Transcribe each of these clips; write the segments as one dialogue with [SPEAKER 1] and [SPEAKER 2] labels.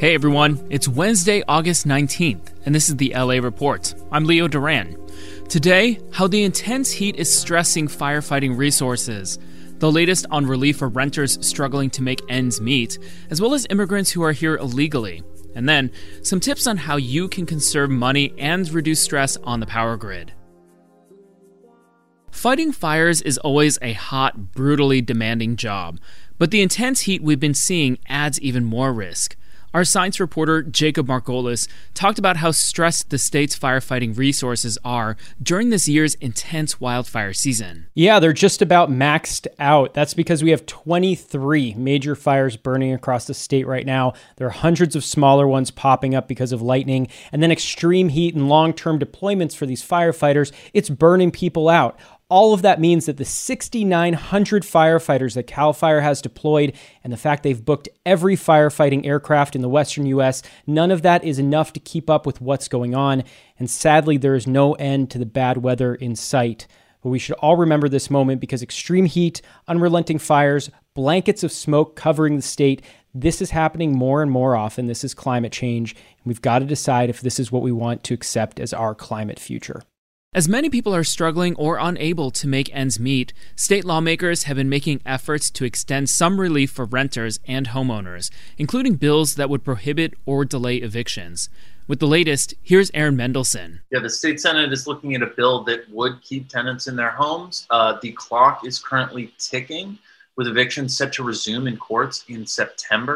[SPEAKER 1] Hey everyone, it's Wednesday, August 19th, and this is the LA Report. I'm Leo Duran. Today, how the intense heat is stressing firefighting resources, the latest on relief for renters struggling to make ends meet, as well as immigrants who are here illegally, and then some tips on how you can conserve money and reduce stress on the power grid. Fighting fires is always a hot, brutally demanding job, but the intense heat we've been seeing adds even more risk. Our science reporter, Jacob Margolis, talked about how stressed the state's firefighting resources are during this year's intense wildfire season.
[SPEAKER 2] Yeah, they're just about maxed out. That's because we have 23 major fires burning across the state right now. There are hundreds of smaller ones popping up because of lightning, and then extreme heat and long-term deployments for these firefighters. It's burning people out. All of that means that the 6,900 firefighters that CAL FIRE has deployed and the fact they've booked every firefighting aircraft in the western U.S., none of that is enough to keep up with what's going on. And sadly, there is no end to the bad weather in sight. But we should all remember this moment because extreme heat, unrelenting fires, blankets of smoke covering the state, this is happening more and more often. This is climate change. And we've got to decide if this is what we want to accept as our climate future.
[SPEAKER 1] As many people are struggling or unable to make ends meet, state lawmakers have been making efforts to extend some relief for renters and homeowners, including bills that would prohibit or delay evictions. With the latest, here's Aaron Mendelson.
[SPEAKER 3] Yeah, the state Senate is looking at a bill that would keep tenants in their homes. The clock is currently ticking, with evictions set to resume in courts in September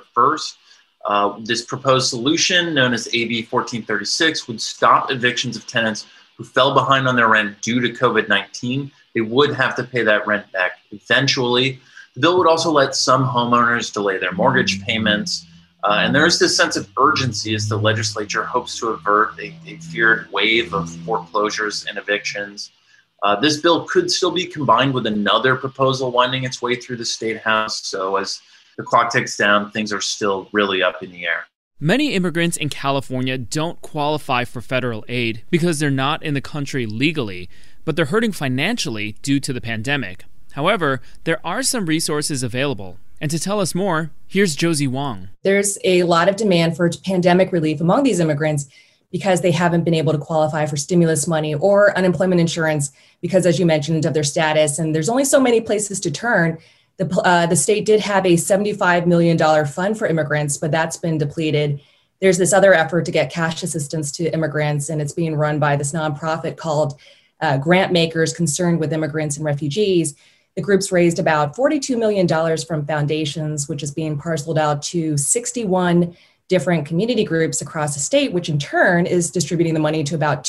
[SPEAKER 3] 1st. This proposed solution, known as AB 1436, would stop evictions of tenants who fell behind on their rent due to COVID-19. They would have to pay that rent back eventually. The bill would also let some homeowners delay their mortgage payments. And there is this sense of urgency as the legislature hopes to avert a feared wave of foreclosures and evictions. This bill could still be combined with another proposal winding its way through the State House. So as the clock ticks down, things are still really up in the air.
[SPEAKER 1] Many immigrants in California don't qualify for federal aid because they're not in the country legally, but they're hurting financially due to the pandemic. However, there are some resources available. And to tell us more, here's Josie Wong.
[SPEAKER 4] There's a lot of demand for pandemic relief among these immigrants because they haven't been able to qualify for stimulus money or unemployment insurance because, as you mentioned, of their status. And there's only so many places to turn. The state did have a $75 million fund for immigrants, but that's been depleted. There's this other effort to get cash assistance to immigrants, and it's being run by this nonprofit called Grant Makers Concerned with Immigrants and Refugees. The group's raised about $42 million from foundations, which is being parceled out to 61 different community groups across the state, which in turn is distributing the money to about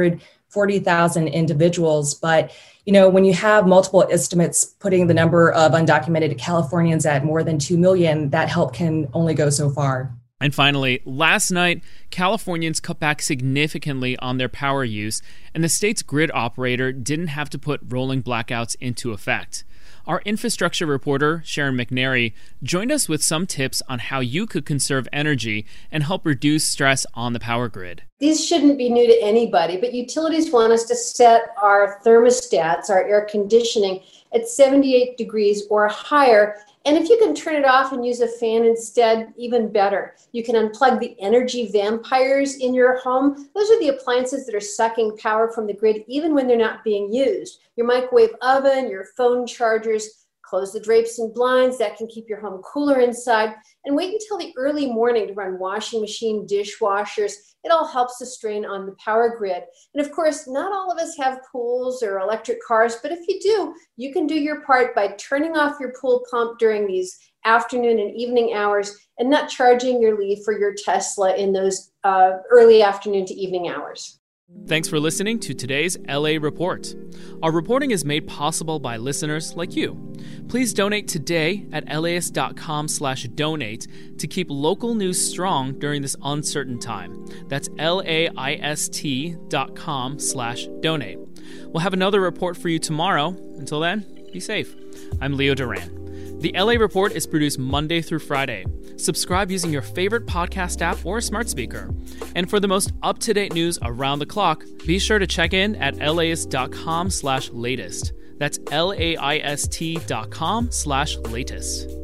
[SPEAKER 4] 240,000 individuals. But when you have multiple estimates putting the number of undocumented Californians at more than 2 million, that help can only go so far.
[SPEAKER 1] And finally, last night, Californians cut back significantly on their power use, and the state's grid operator didn't have to put rolling blackouts into effect. Our infrastructure reporter, Sharon McNary, joined us with some tips on how you could conserve energy and help reduce stress on the power grid.
[SPEAKER 5] These shouldn't be new to anybody, but utilities want us to set our thermostats, our air conditioning, at 78 degrees or higher. And if you can turn it off and use a fan instead, even better. You can unplug the energy vampires in your home. Those are the appliances that are sucking power from the grid even when they're not being used. Your microwave oven, your phone chargers, close the drapes and blinds. That can keep your home cooler inside. And wait until the early morning to run washing machine, dishwashers. It all helps the strain on the power grid. And of course, not all of us have pools or electric cars, but if you do, you can do your part by turning off your pool pump during these afternoon and evening hours and not charging your leaf for your Tesla in those early afternoon to evening hours.
[SPEAKER 1] Thanks for listening to today's LA Report. Our reporting is made possible by listeners like you. Please donate today at laist.com/donate to keep local news strong during this uncertain time. That's laist.com/donate. We'll have another report for you tomorrow. Until then, be safe. I'm Leo Duran. The LA Report is produced Monday through Friday. Subscribe using your favorite podcast app or smart speaker. And for the most up-to-date news around the clock, be sure to check in at laist.com/latest. That's laist.com/latest.